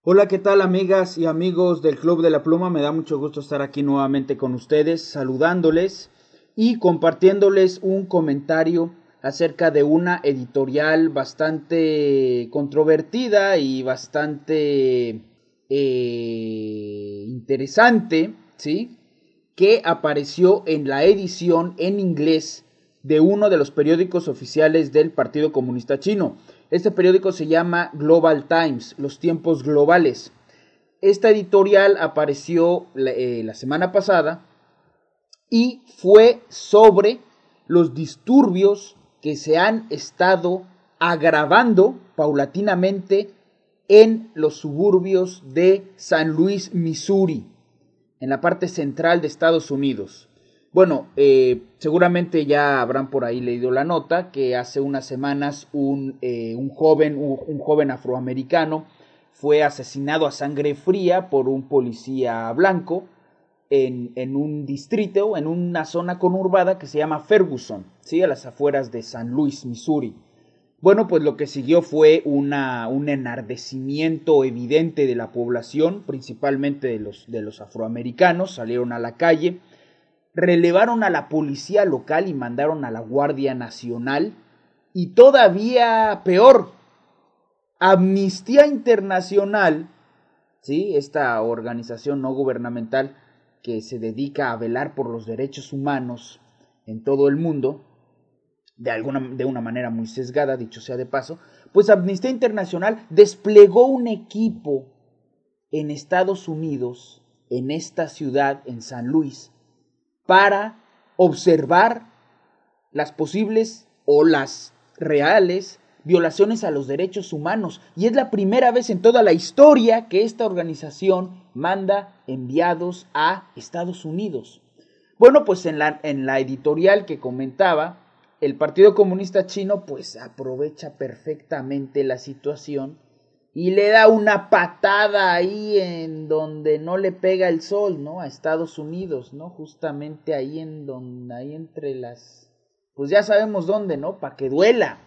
Hola, ¿qué tal amigas y amigos del Club de la Pluma? Me da mucho gusto estar aquí nuevamente con ustedes, saludándoles y compartiéndoles un comentario acerca de una editorial bastante controvertida y bastante interesante, ¿sí? Que apareció en la edición en inglés de uno de los periódicos oficiales del Partido Comunista Chino. Este periódico se llama Global Times, los tiempos globales. Esta editorial apareció la semana pasada y fue sobre los disturbios que se han estado agravando paulatinamente en los suburbios de San Luis, Missouri, en la parte central de Estados Unidos. Bueno, seguramente ya habrán por ahí leído la nota que hace unas semanas un joven afroamericano fue asesinado a sangre fría por un policía blanco en un distrito, en una zona conurbada que se llama Ferguson, ¿sí? A las afueras de San Luis, Missouri. Bueno, pues lo que siguió fue un enardecimiento evidente de la población, principalmente de los afroamericanos. Salieron a la calle, relevaron a la policía local y mandaron a la Guardia Nacional. Y todavía peor, Amnistía Internacional, ¿sí? Esta organización no gubernamental que se dedica a velar por los derechos humanos en todo el mundo, de una manera muy sesgada, dicho sea de paso, pues Amnistía Internacional desplegó un equipo en Estados Unidos, en esta ciudad, en San Luis, para observar las posibles o las reales violaciones a los derechos humanos. Y es la primera vez en toda la historia que esta organización manda enviados a Estados Unidos. Bueno, pues en la editorial que comentaba, el Partido Comunista Chino pues aprovecha perfectamente la situación y le da una patada ahí en donde no le pega el sol, ¿no? A Estados Unidos, ¿no? Justamente ahí ahí entre las, pues ya sabemos dónde, ¿no? Para que duela.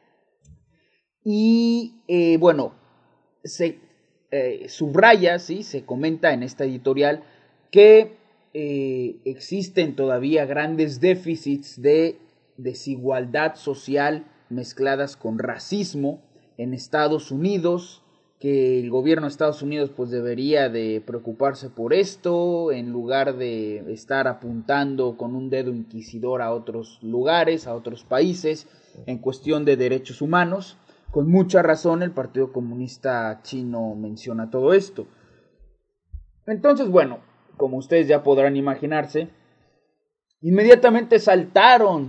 Y bueno, se subraya, ¿sí? Se comenta en esta editorial que existen todavía grandes déficits de desigualdad social mezcladas con racismo en Estados Unidos, que el gobierno de Estados Unidos pues debería de preocuparse por esto en lugar de estar apuntando con un dedo inquisidor a otros lugares, a otros países en cuestión de derechos humanos. Con mucha razón el Partido Comunista Chino menciona todo esto. Entonces, bueno, como ustedes ya podrán imaginarse, inmediatamente saltaron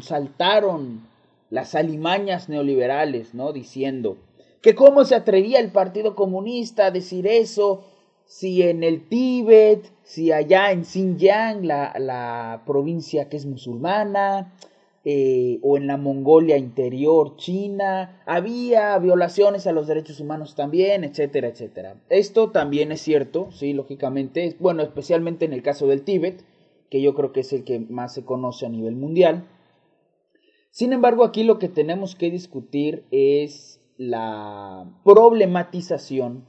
las alimañas neoliberales, ¿no? Diciendo que cómo se atrevía el Partido Comunista a decir eso, si en el Tíbet, si allá en Xinjiang, la provincia que es musulmana, o en la Mongolia interior china, había violaciones a los derechos humanos también, etcétera, etcétera. Esto también es cierto, sí, lógicamente, bueno, especialmente en el caso del Tíbet, que yo creo que es el que más se conoce a nivel mundial. Sin embargo, aquí lo que tenemos que discutir es la problematización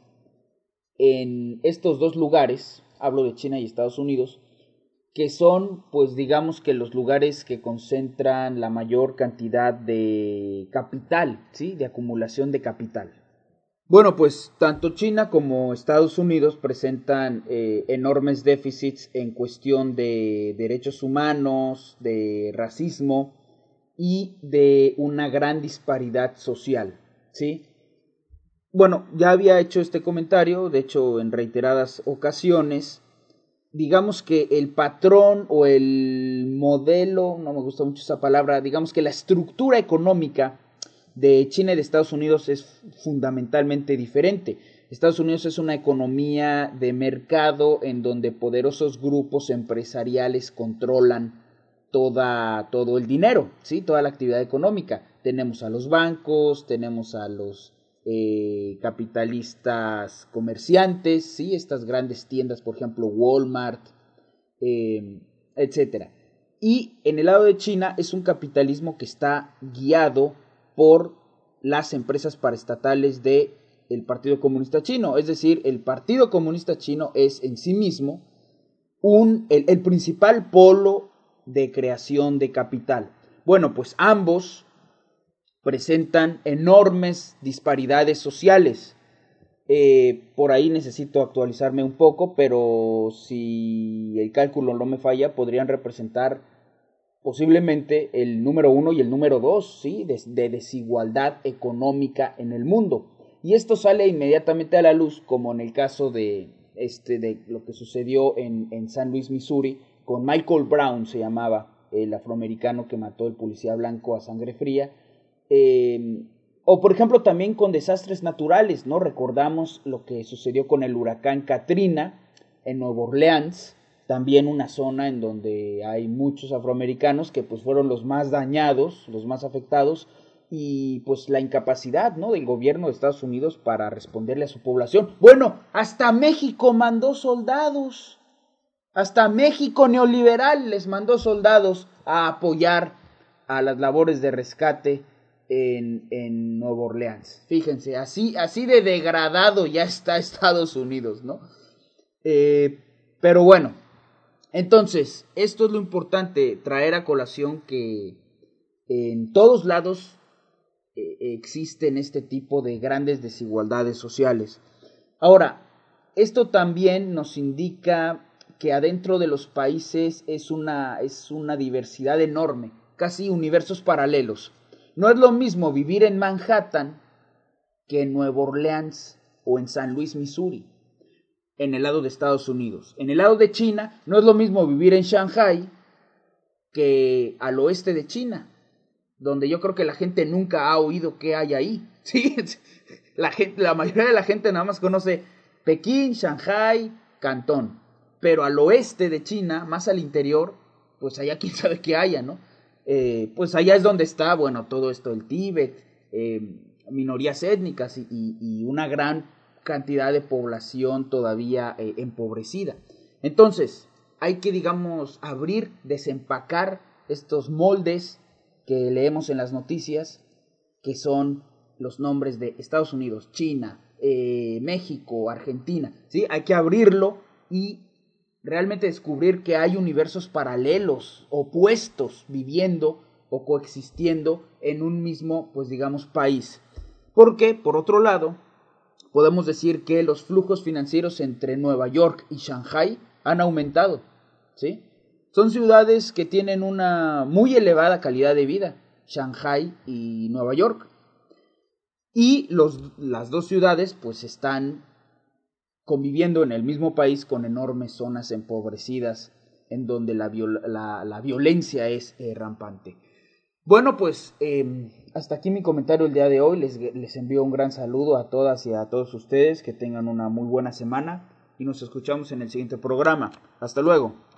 en estos dos lugares, hablo de China y Estados Unidos, que son, pues digamos que los lugares que concentran la mayor cantidad de capital, ¿sí? De acumulación de capital. Bueno, pues tanto China como Estados Unidos presentan enormes déficits en cuestión de derechos humanos, de racismo y de una gran disparidad social, ¿sí? Bueno, ya había hecho este comentario, de hecho en reiteradas ocasiones. Digamos que el patrón o el modelo, no me gusta mucho esa palabra, digamos que la estructura económica de China y de Estados Unidos es fundamentalmente diferente. Estados Unidos es una economía de mercado en donde poderosos grupos empresariales controlan todo el dinero, ¿sí? Toda la actividad económica. Tenemos a los bancos, tenemos a los capitalistas comerciantes, ¿sí? Estas grandes tiendas, por ejemplo, Walmart, etcétera. Y en el lado de China es un capitalismo que está guiado por las empresas paraestatales de el Partido Comunista Chino. Es decir, el Partido Comunista Chino es en sí mismo el principal polo de creación de capital. Bueno, pues ambos presentan enormes disparidades sociales. Por ahí necesito actualizarme un poco, pero si el cálculo no me falla, podrían representar posiblemente el número 1 y el número 2, ¿sí? de desigualdad económica en el mundo. Y esto sale inmediatamente a la luz, como en el caso de lo que sucedió en San Luis, Missouri, con Michael Brown, se llamaba, el afroamericano que mató el policía blanco a sangre fría. O por ejemplo también con desastres naturales, ¿no? Recordamos lo que sucedió con el huracán Katrina en Nueva Orleans, también una zona en donde hay muchos afroamericanos que pues fueron los más dañados, los más afectados, y pues la incapacidad, ¿no?, del gobierno de Estados Unidos para responderle a su población. Bueno, hasta México mandó soldados, hasta México neoliberal les mandó soldados a apoyar a las labores de rescate en Nueva Orleans. Fíjense, así de degradado ya está Estados Unidos, ¿no? Pero bueno, entonces, esto es lo importante, traer a colación que en todos lados existen este tipo de grandes desigualdades sociales. Ahora, esto también nos indica que adentro de los países es una diversidad enorme, casi universos paralelos. No es lo mismo vivir en Manhattan que en Nueva Orleans o en San Luis, Missouri, en el lado de Estados Unidos. En el lado de China no es lo mismo vivir en Shanghai que al oeste de China, donde yo creo que la gente nunca ha oído qué hay ahí. ¿Sí? La mayoría de la gente nada más conoce Pekín, Shanghai, Cantón. Pero al oeste de China, más al interior, pues allá quién sabe qué haya, ¿no? Pues allá es donde está, bueno, todo esto, el Tíbet, minorías étnicas y una gran cantidad de población todavía empobrecida. Entonces, hay que, digamos, abrir, desempacar estos moldes que leemos en las noticias, que son los nombres de Estados Unidos, China, México, Argentina, ¿sí? Hay que abrirlo y realmente descubrir que hay universos paralelos, opuestos, viviendo o coexistiendo en un mismo, pues digamos, país. Porque, por otro lado, podemos decir que los flujos financieros entre Nueva York y Shanghai han aumentado, ¿sí? Son ciudades que tienen una muy elevada calidad de vida, Shanghai y Nueva York. Y las dos ciudades pues están conviviendo en el mismo país con enormes zonas empobrecidas en donde la violencia es rampante. Bueno, pues hasta aquí mi comentario el día de hoy. Les envío un gran saludo a todas y a todos ustedes. Que tengan una muy buena semana y nos escuchamos en el siguiente programa. Hasta luego.